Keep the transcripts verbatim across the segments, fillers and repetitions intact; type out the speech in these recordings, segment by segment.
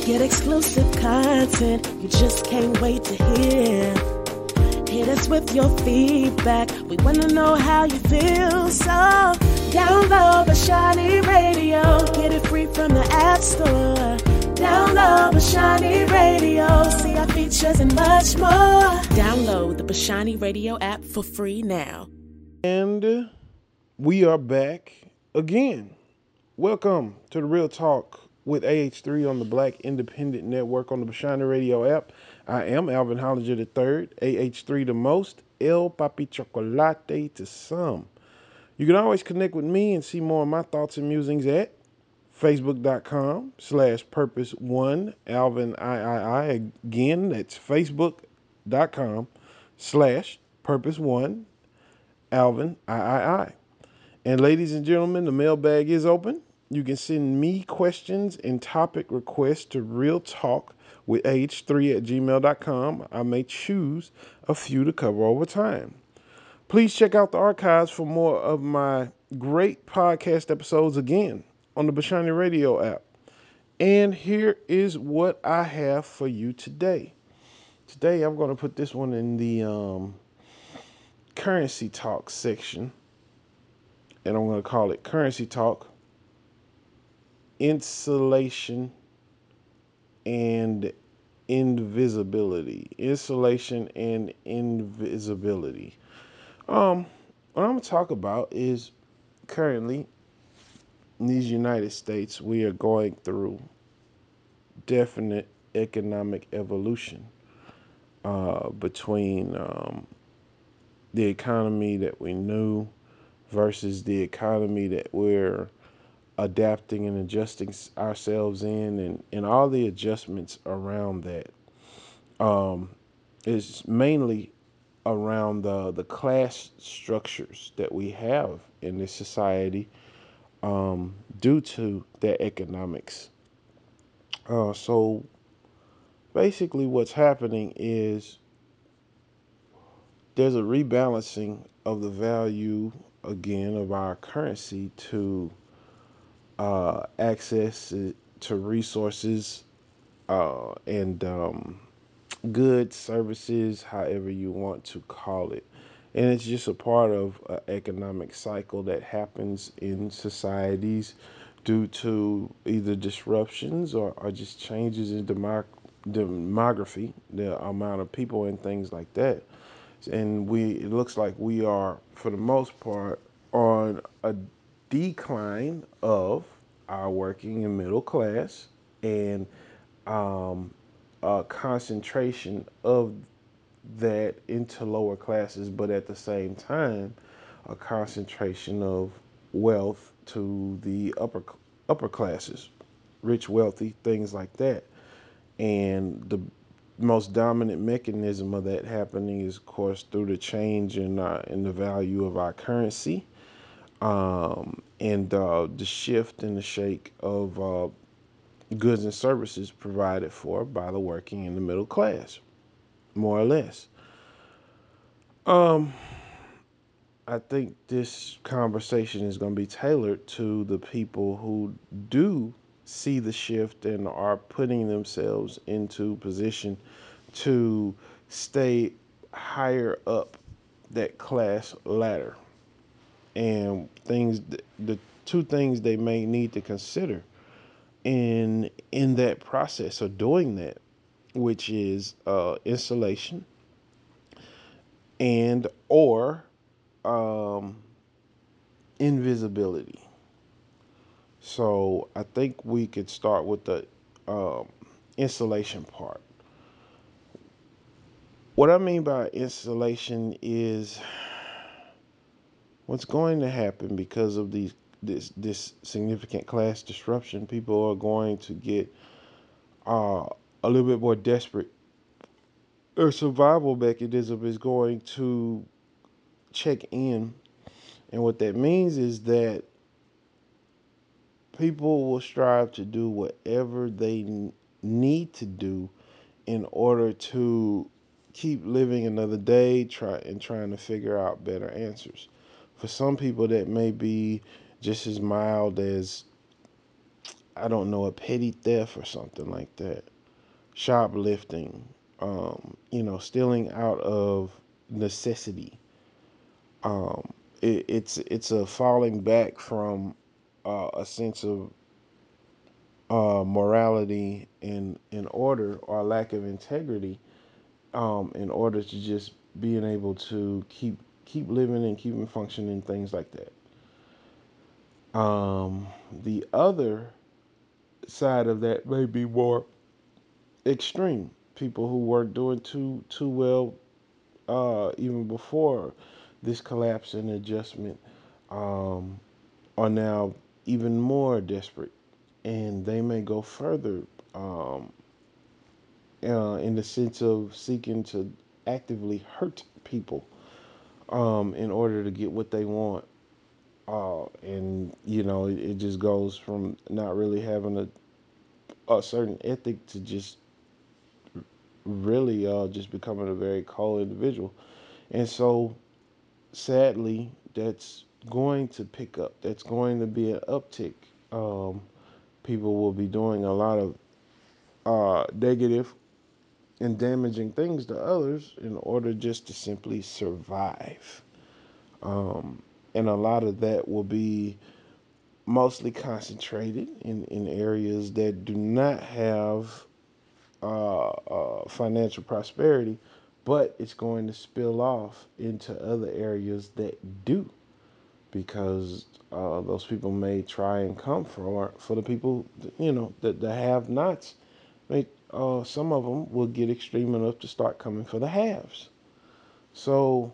Get exclusive content you just can't wait to hear. Hit us with your feedback. We want to know how you feel. So download Bashani Radio. Get it free from the App Store. Download Bashani Radio. See our features and much more. Download the Bashani Radio app for free now. And we are back again. Welcome to the Real Talk with A H three on the Black Independent Network on the Bashani Radio app. I am Alvin Hollinger the third, A H three the most, El Papi Chocolate to some. You can always connect with me and see more of my thoughts and musings at facebook.com slash purpose one Alvin III. Again, that's facebook.com slash purpose one Alvin III. And ladies and gentlemen, the mailbag is open. You can send me questions and topic requests to Real Talk with A H three at gmail dot com. I may choose a few to cover over time. Please check out the archives for more of my great podcast episodes again on the Bashani Radio app. And here is what I have for you today. Today I'm going to put this one in the um, currency talk section. And I'm going to call it Currency Talk, Insulation, and Invisibility. Insulation and Invisibility. Um, what I'm going to talk about is currently in these United States, we are going through definite economic evolution uh, between um, the economy that we knew versus the economy that we're adapting and adjusting ourselves in, and, and all the adjustments around that um, is mainly around the, the class structures that we have in this society um, due to their economics. Uh, so basically what's happening is there's a rebalancing of the value, again, of our currency to uh, access to resources uh, and um, goods, services, however you want to call it. And it's just a part of an economic cycle that happens in societies due to either disruptions or, or just changes in demog- demography, the amount of people and things like that. And we it looks like we are, for the most part, on a decline of our working and middle class, and um, a concentration of that into lower classes, but at the same time, a concentration of wealth to the upper upper classes, rich, wealthy, things like that. And the most dominant mechanism of that happening is, of course, through the change in uh, in the value of our currency, um, and uh, the shift and the shake of uh, goods and services provided for by the working and the middle class, more or less. Um, I think this conversation is going to be tailored to the people who do see the shift and are putting themselves into position to stay higher up that class ladder. And things, the two things they may need to consider in in that process of doing that, which is uh, insulation and or um, invisibility. So I think we could start with the um, insulation part. What I mean by insulation is what's going to happen because of these this this significant class disruption. People are going to get uh, a little bit more desperate. Their survival mechanism is going to check in, and what that means is that people will strive to do whatever they n- need to do in order to keep living another day, try and trying to figure out better answers. For some people, that may be just as mild as I don't know, a petty theft or something like that, shoplifting, um, you know, stealing out of necessity. Um, it, it's it's a falling back from uh, a sense of uh, morality and in order, or lack of integrity, um, in order to just being able to keep keep living and keeping functioning, things like that. Um, the other side of that may be more extreme. People who weren't doing too too well uh, even before this collapse and adjustment, um, are now even more desperate, and they may go further, um, uh, in the sense of seeking to actively hurt people, um, in order to get what they want. Uh, and you know, it, it just goes from not really having a, a certain ethic to just really uh, just becoming a very cold individual. And so, sadly, that's going to pick up. That's going to be an uptick. Um, people will be doing a lot of uh, negative and damaging things to others in order just to simply survive. Um, and a lot of that will be mostly concentrated in, in areas that do not have uh, uh, financial prosperity, but it's going to spill off into other areas that do, because uh, those people may try and come for for the people, you know, that the have-nots. May, uh, some of them will get extreme enough to start coming for the haves. So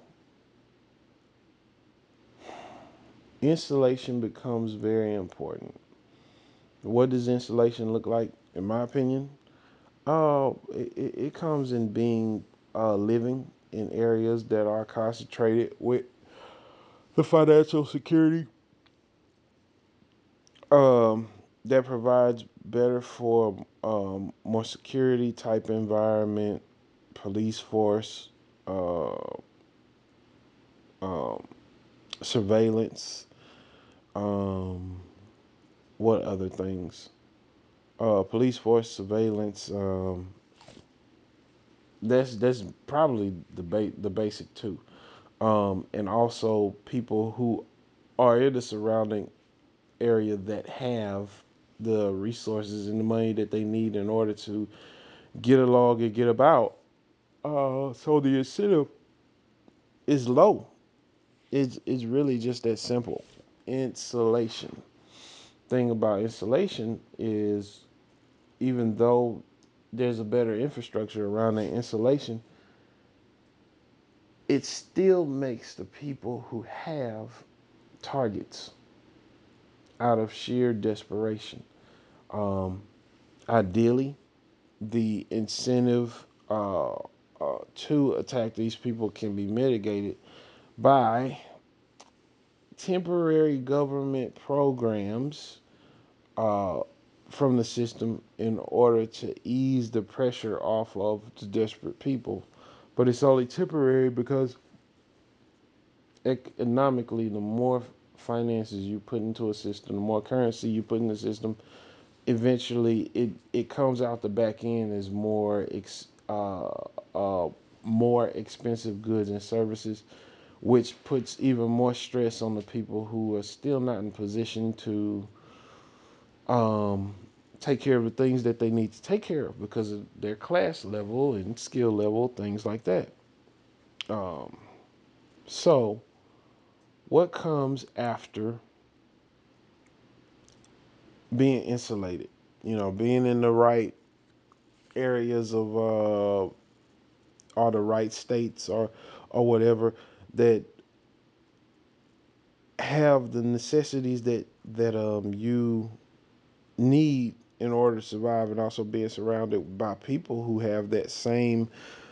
insulation becomes very important. What does insulation look like, in my opinion? Uh, it, it comes in being uh, living in areas that are concentrated with the financial security, um, that provides better for um, more security type environment, police force, uh, um, surveillance. Um, what other things? Uh, police force, surveillance. Um, that's that's probably the ba- the basic two. Um, and also people who are in the surrounding area that have the resources and the money that they need in order to get along and get about. Uh, so the incentive is low. It's, it's really just that simple. Insulation. Thing about insulation is, even though there's a better infrastructure around the insulation, it still makes the people who have targets out of sheer desperation. Um, Ideally, the incentive uh, uh, to attack these people can be mitigated by temporary government programs uh, from the system in order to ease the pressure off of the desperate people. But it's only temporary because economically, the more finances you put into a system, the more currency you put in the system, eventually it, it comes out the back end as more ex, uh, uh, more expensive goods and services, which puts even more stress on the people who are still not in position to um, take care of the things that they need to take care of because of their class level and skill level, things like that. Um, so, what comes after being insulated? You know, being in the right areas of uh, or the right states, or or whatever, that have the necessities that that um you need in order to survive, and also being surrounded by people who have that same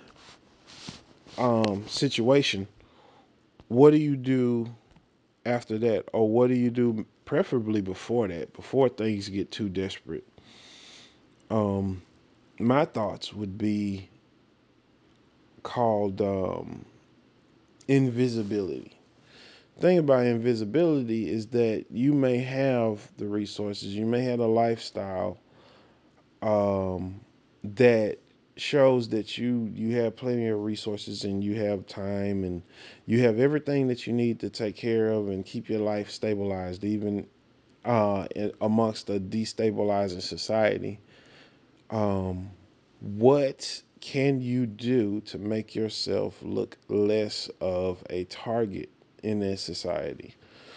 um situation. What do you do after that, or what do you do preferably before that, before things get too desperate? um my thoughts would be called um invisibility. thing about invisibility is that you may have the resources, you may have a lifestyle um, that shows that you you have plenty of resources and you have time and you have everything that you need to take care of and keep your life stabilized, even uh, in, amongst a destabilizing society. Um, what can you do to make yourself look less of a target in this society?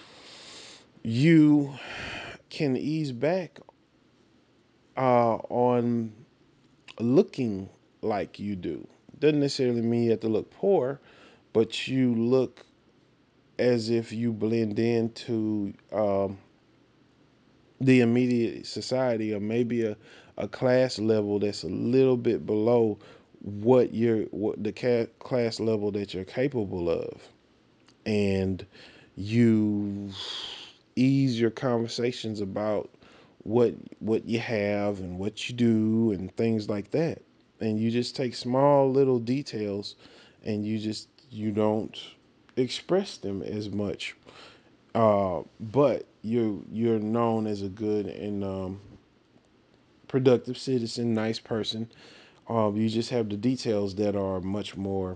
You can ease back uh, on looking like you do. Doesn't necessarily mean you have to look poor, but you look as if you blend into um, the immediate society, or maybe a, a class level that's a little bit below what you're what the ca- class level that you're capable of, and you ease your conversations about what what you have and what you do and things like that, and you just take small little details and you just you don't express them as much, uh, but you you're known as a good and um, productive citizen, nice person. Um, you just have the details that are much more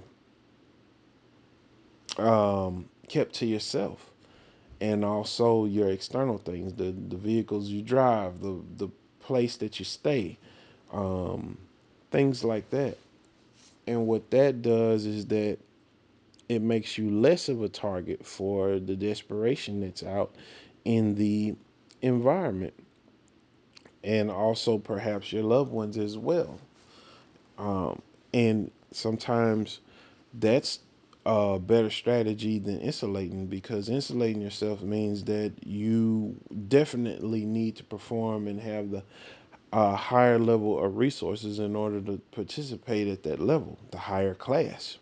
um, kept to yourself, and also your external things, the the vehicles you drive, the the place that you stay, um, things like that. And what that does is that it makes you less of a target for the desperation that's out in the environment, and also perhaps your loved ones as well. Um, and sometimes that's a better strategy than insulating, because insulating yourself means that you definitely need to perform and have the uh, higher level of resources in order to participate at that level, the higher class.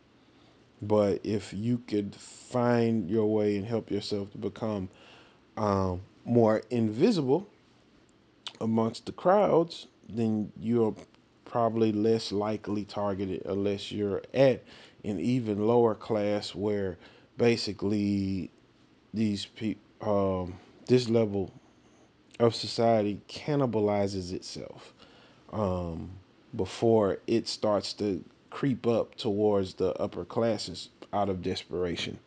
But if you could find your way and help yourself to become um, more invisible amongst the crowds, then you're probably less likely targeted, unless you're at an even lower class where basically these people, um, this level of society cannibalizes itself um, before it starts to creep up towards the upper classes out of desperation.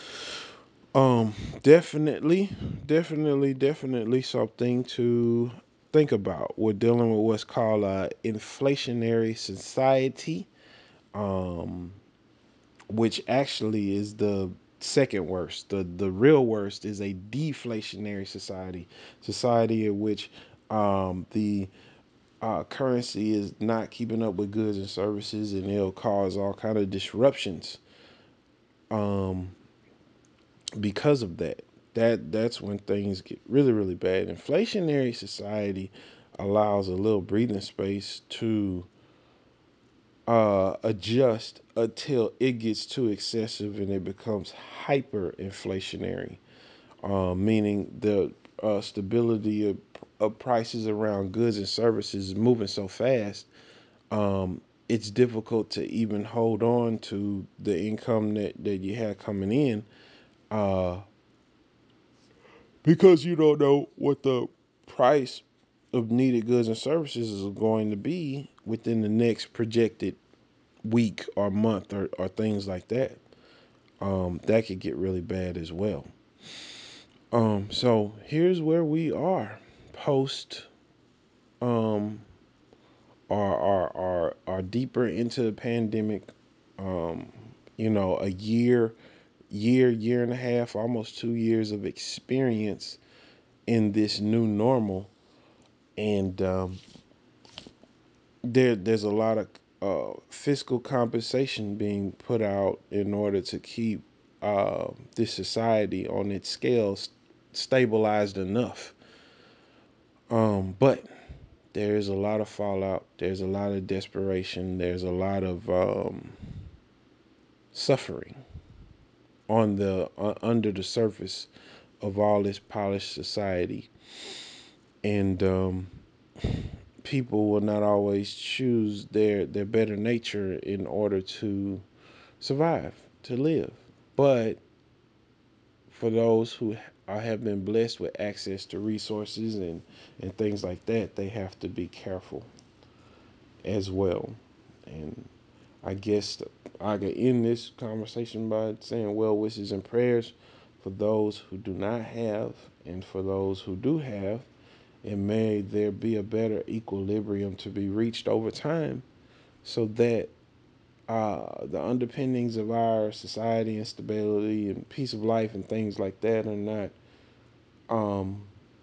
Um, definitely, definitely, definitely something to think about. We're dealing with what's called a inflationary society, um, which actually is the second worst. The the real worst is a deflationary society, society in which um, the uh, currency is not keeping up with goods and services, and it'll cause all kind of disruptions. Um, because of that. That that's when things get really, really bad. Inflationary society allows a little breathing space to uh, adjust until it gets too excessive and it becomes hyperinflationary, uh, meaning the uh, stability of, of prices around goods and services is moving so fast. Um, it's difficult to even hold on to the income that, that you have coming in, uh, because you don't know what the price of needed goods and services is going to be within the next projected week or month, or, or things like that. Um, that could get really bad as well. Um, so here's where we are post um our our our, our deeper into the pandemic. Um, you know, a year, year, year and a half, almost two years of experience in this new normal. And um, there there's a lot of uh, fiscal compensation being put out in order to keep uh, this society on its scales stabilized enough. Um, but there's a lot of fallout. There's a lot of desperation. There's a lot of um, suffering on the uh, under the surface of all this polished society, and um, people will not always choose their their better nature in order to survive, to live. But for those who are, have been blessed with access to resources and, and things like that, they have to be careful as well. And I guess I can end this conversation by saying well wishes and prayers for those who do not have and for those who do have. And may there be a better equilibrium to be reached over time so that uh, the underpinnings of our society and stability and peace of life and things like that are not um,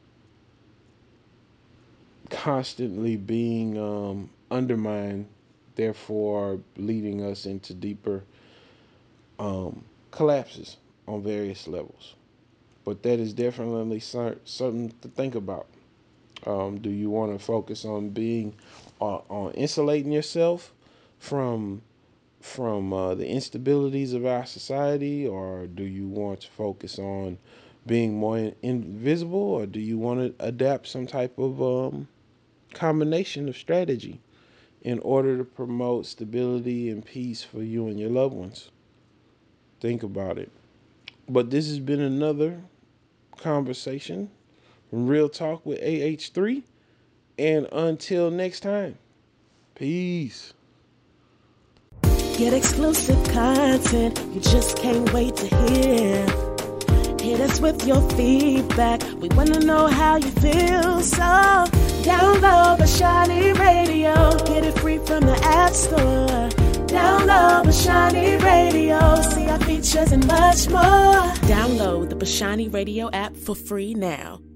constantly being um, undermined, therefore leading us into deeper um, collapses on various levels. But that is definitely something to think about. Um, do you want to focus on being uh, on insulating yourself from from uh, the instabilities of our society, or do you want to focus on being more in- invisible, or do you want to adapt some type of um, combination of strategy in order to promote stability and peace for you and your loved ones? Think about it. But this has been another conversation, Real Talk with A H three. And until next time, peace. Get exclusive content you just can't wait to hear. Hit us with your feedback. We want to know how you feel. So download Bashani Radio. Get it free from the App Store. Download Bashani Radio. See our features and much more. Download the Bashani Radio app for free now.